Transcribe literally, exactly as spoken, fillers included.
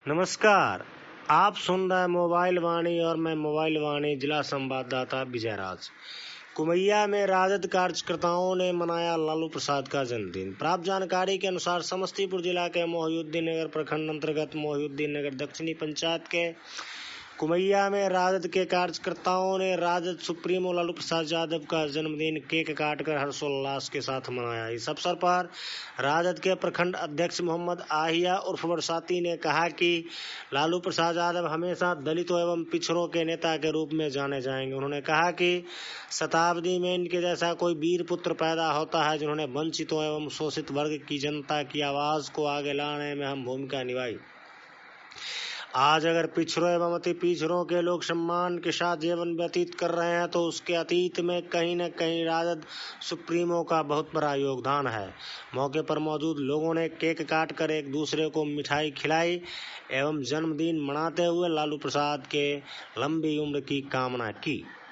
नमस्कार। आप सुन रहे हैं मोबाइल वाणी और मैं मोबाइल वाणी जिला संवाददाता विजयराज। कुमैया में राजद कार्यकर्ताओं ने मनाया लालू प्रसाद का जन्मदिन। प्राप्त जानकारी के अनुसार समस्तीपुर जिला के मोहिउद्दीन नगर प्रखंड अंतर्गत मोहिउद्दीन नगर दक्षिणी पंचायत के कुमैया में राजद के कार्यकर्ताओं ने राजद सुप्रीमो लालू प्रसाद यादव का जन्मदिन केक काटकर हर्षोल्लास के साथ मनाया। इस अवसर पर राजद के प्रखंड अध्यक्ष मोहम्मद आहिया उर्फ बरसाती ने कहा कि लालू प्रसाद यादव हमेशा दलितों एवं पिछड़ों के नेता के रूप में जाने जाएंगे। उन्होंने कहा कि शताब्दी में इनके जैसा कोई वीर पुत्र पैदा होता है जिन्होंने वंचितों एवं शोषित वर्ग की जनता की आवाज को आगे लाने में अहम भूमिका निभाई। आज अगर पिछड़ों एवं अति पिछड़ों के लोग सम्मान के साथ जीवन व्यतीत कर रहे हैं तो उसके अतीत में कहीं न कहीं राजद सुप्रीमो का बहुत बड़ा योगदान है। मौके पर मौजूद लोगों ने केक काट कर एक दूसरे को मिठाई खिलाई एवं जन्मदिन मनाते हुए लालू प्रसाद के लंबी उम्र की कामना की।